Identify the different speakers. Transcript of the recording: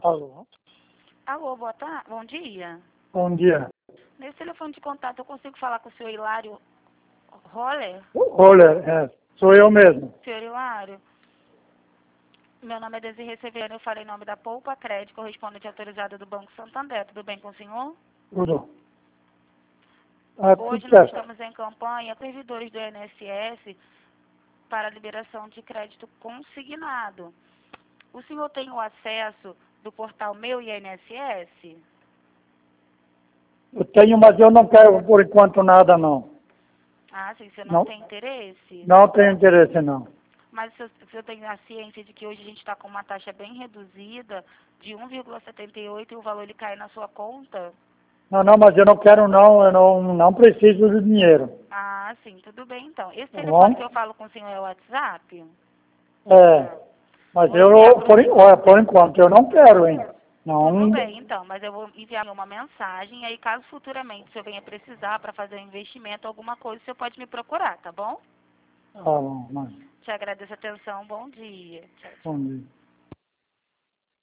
Speaker 1: Alô?
Speaker 2: Alô, boa tarde, bom dia.
Speaker 1: Bom dia.
Speaker 2: Nesse telefone de contato eu consigo falar com o senhor Hilário Roller?
Speaker 1: Olha, sou eu mesmo.
Speaker 2: Senhor Hilário, meu nome é Desirê Severiano, eu falei em nome da Poupa Crédito, correspondente autorizada do Banco Santander. Tudo bem com o senhor?
Speaker 1: Tudo.
Speaker 2: Hoje
Speaker 1: Tudo
Speaker 2: nós
Speaker 1: certo.
Speaker 2: estamos em campanha com servidores do INSS para liberação de crédito consignado. O senhor tem o acesso do portal Meu INSS?
Speaker 1: Eu tenho, mas eu não quero por enquanto nada, não.
Speaker 2: Ah, sim, você não
Speaker 1: Não,
Speaker 2: tem interesse?
Speaker 1: não tenho interesse, não.
Speaker 2: Mas se eu tenho a ciência de que hoje a gente está com uma taxa bem reduzida, de 1,78, e o valor ele cai na sua conta?
Speaker 1: Não, mas eu não quero, não. Eu não preciso do dinheiro.
Speaker 2: Ah, sim, tudo bem então. Esse
Speaker 1: Tá
Speaker 2: telefone que
Speaker 1: bom?
Speaker 2: eu falo com o senhor é o WhatsApp?
Speaker 1: Mas
Speaker 2: Vou enviar para o senhor.
Speaker 1: por enquanto, eu não quero, hein?
Speaker 2: Tudo
Speaker 1: Não.
Speaker 2: bem, então, mas eu vou enviar uma mensagem, aí caso futuramente o senhor venha precisar para fazer um investimento, alguma coisa, o senhor pode me procurar, tá bom?
Speaker 1: Bom, mas,
Speaker 2: Te agradeço a atenção, bom dia. Tchau, tchau.
Speaker 1: bom dia.